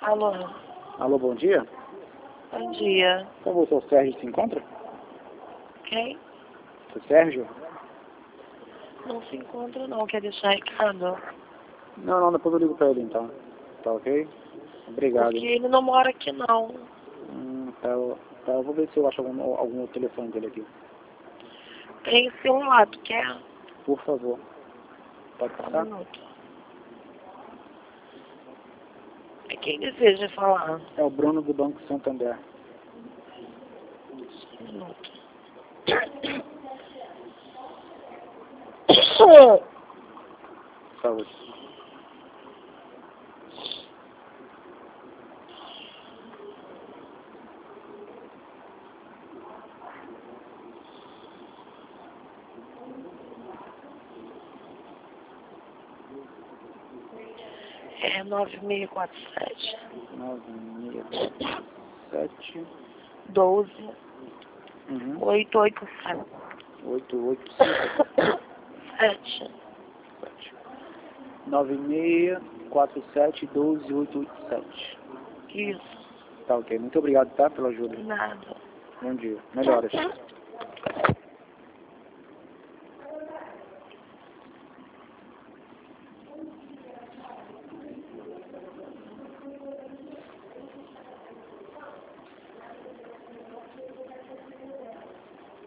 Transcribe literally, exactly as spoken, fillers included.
Alô? Alô, bom dia. Bom dia. Por favor, o seu Sérgio se encontra? Quem? Seu Sérgio? Não se encontra não, quer deixar recado? Não, não, depois eu ligo pra ele então. Tá ok? Obrigado. Porque ele não mora aqui não. Hum, tá, eu- tá, eu vou ver se eu acho algum, algum outro telefone dele aqui. Tem celular, tu quer? Por favor. Pode Só um passar? minuto. É quem deseja falar? É o Bruno do Banco Santander. Só um minuto. Saúde. É nove seis quatro sete. nove seis sete. doze. Uhum. oito oito sete. oito oito cinco. sete. nove seis quatro sete um dois oito oito sete. Isso. Tá ok. Muito obrigado, tá? Pela ajuda. Nada. Bom dia. Melhoras.